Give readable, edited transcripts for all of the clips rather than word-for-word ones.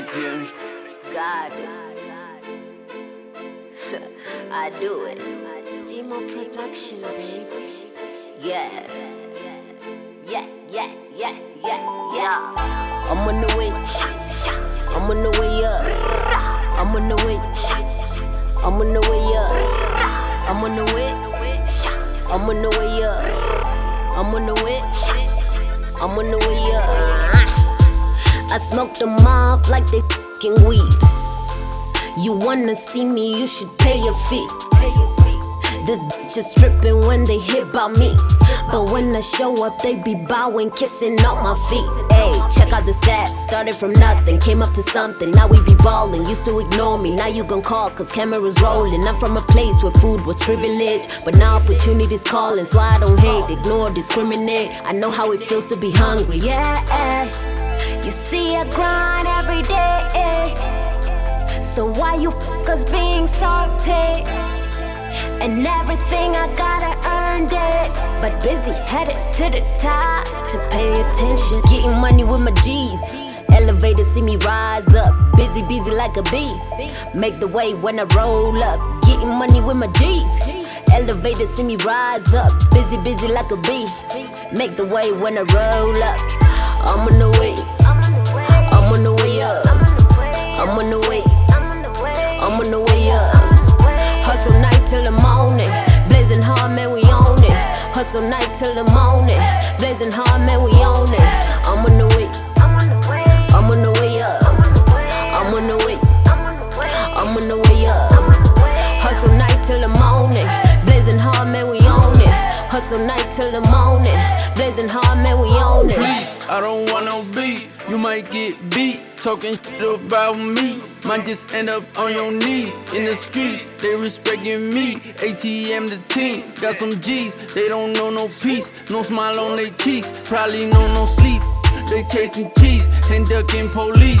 ATM. Goddess. I do it. Demo production, baby. Yeah. I'm on the way. I'm on the way up. I'm on the way. I'm on the way up. I'm on the way. I'm on the way up. I'm on the way. I'm on the way up. I smoke them off like they f***ing weed. You wanna see me, you should pay a fee. This bitch is stripping when they hit by me, but when I show up, they be bowing, kissing on my feet. Ayy, check out the stats, started from nothing, came up to something, now we be ballin'. Used to ignore me, now you gon' call, cause cameras rollin'. I'm from a place where food was privilege, but now opportunity's calling, so I don't hate, ignore, discriminate. I know how it feels to be hungry, yeah. You see I grind every day, so why you f***ers being salty? And everything I gotta earn it, but busy headed to the top to pay attention. Getting money with my G's, elevator see me rise up. Busy like a bee, make the way when I roll up. Getting money with my G's, elevator see me rise up. Busy like a bee, make the way when I roll up. I'm on the way, I'm on the way up. I'm on the way, I'm on the way up. Hustle night till the morning, blazing hard, man, we own it. Hustle night till the morning, blazing hard, man, we own it. I'm on the way, I'm on the way up. I'm on the way, I'm on the way up. Hustle night till the morning, blazing hard, man, we own it. Hustle night till the morning, blazing hard, man, we own it. Please, I don't want no beat. You might get beat talking shit about me. Might just end up on your knees in the streets. They respecting me. ATM the team, got some G's. They don't know no peace, no smile on their cheeks. Probably know no sleep. They chasing cheese and ducking police.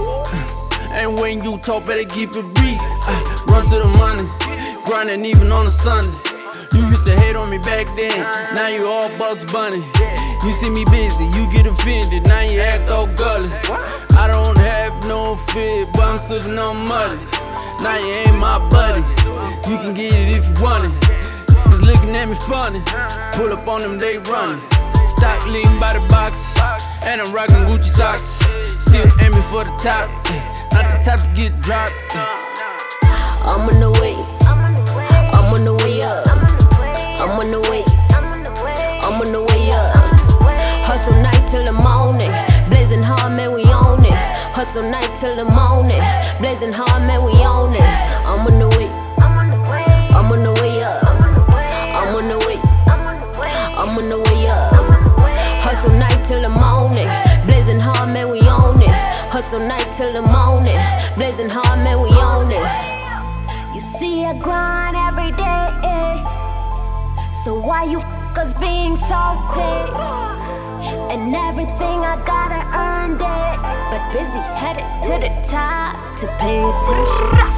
And when you talk, better keep it brief. Run to the money, grinding even on a Sunday. You used to hate on me back then, now you all Bugs Bunny. You see me busy, you get offended, now you act all gully. I don't have no fear, but I'm sitting on money. Now you ain't my buddy, you can get it if you want it. Just looking at me funny, pull up on them, they running. Stock leaning by the box, and I'm rocking Gucci socks. Still aiming for the top, not the type to get dropped. I'm on the way, I'm on the way up. I'm on the way, I'm on the way up. Hustle night till the morning, blazing hard, man, we own it. Hustle night till the morning, blazing hard, man, we own it. I'm on the way, I'm on the way up. I'm on the way, I'm on the way up. Hustle night till the morning, blazing hard, man, we own it. Hustle night till the morning, blazing hard, man, we own it. You see I grind every day, so why you f***ers being salty? And everything I gotta earn it, but busy headed to the top to pay attention.